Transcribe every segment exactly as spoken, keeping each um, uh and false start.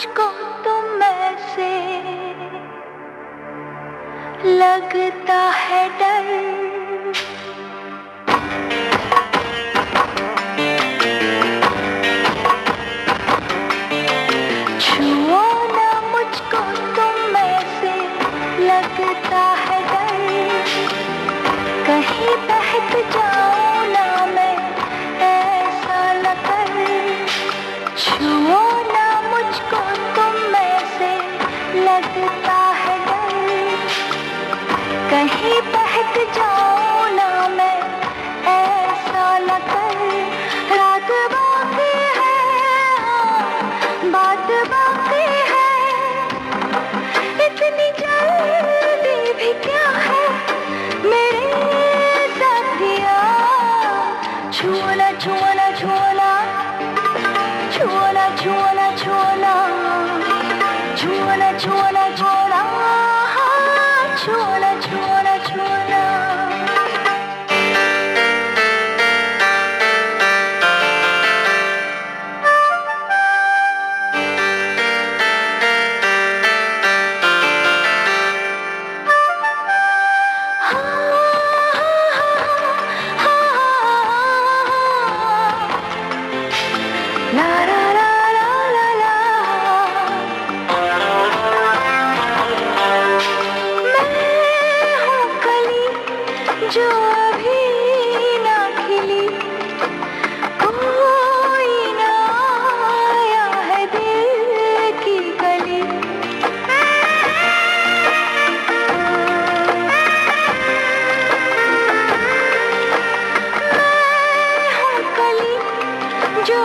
मुझको तुम ऐसे लगता है डर। छुओ ना मुझको तुम ऐसे लगता है डर। कहीं बहक जाऊं ना मैं ऐसा न कर। छुओ ना मुझको तुम ऐसे लगता है डर। कहीं बहक जाऊं ना मैं ऐसा न कर। रात बाकी है, हाँ, बात बाकी है। इतनी जल्दी भी क्या है मेरे साथिया। छुओना छुओना छुओना छुओना छुओना छुओना छुओना छुओना छुओना छुओना छुओना छुओना। La la la la la la। मैं हूँ कली जो अभी ना खिली। कोई ना आया है दिल की गली। मैं हूँ कली जो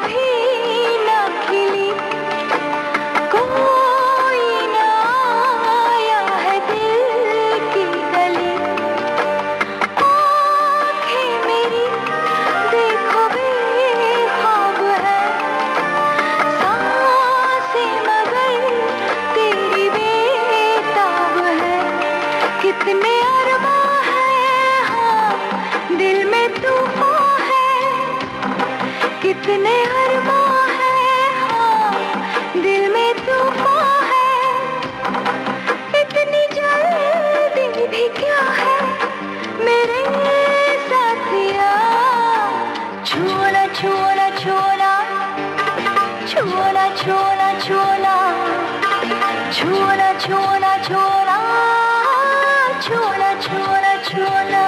कितने अरमां हैं, हाँ, दिल में तूफान है। कितने अरमां हैं, हाँ, दिल में तूफान है। इतनी जल्दी भी क्या है मेरे साथिया। छुओना छुओना छुओना छुओना छुओना छुओना छुओना छुओना छुओना छुओना छुओना छुओना।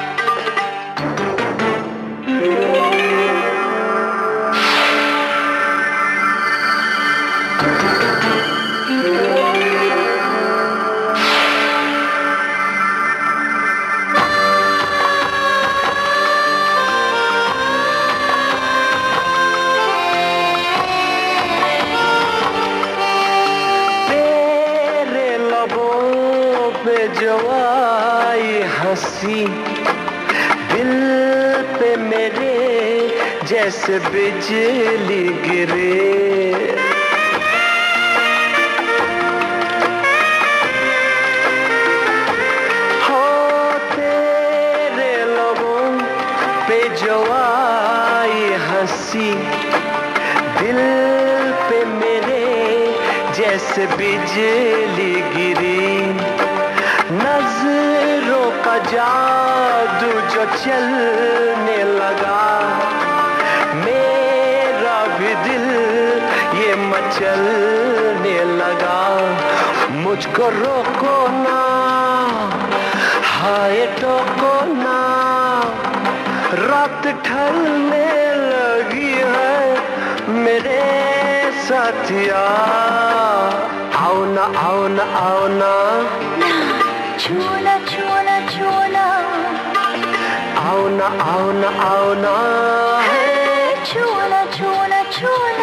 तेरे लबों पे जो आई हंसी, दिल पे मेरे जैसे बिजली गिरे। हो तेरे लबों पे जो आई हंसी, दिल पे मेरे जैसे बिजली गिरी। नजरों का जादू जो चलने लगा, मेरा भी दिल ये मचलने लगा। मुझको रोको ना, हाय टोको ना, रात ढलने लगी है मेरे साथिया। आओ ना आओ ना आओ ना, छुओना छुओना छुओना, आओ ना आओ ना आओ ना, छुओना छुओना छुओना।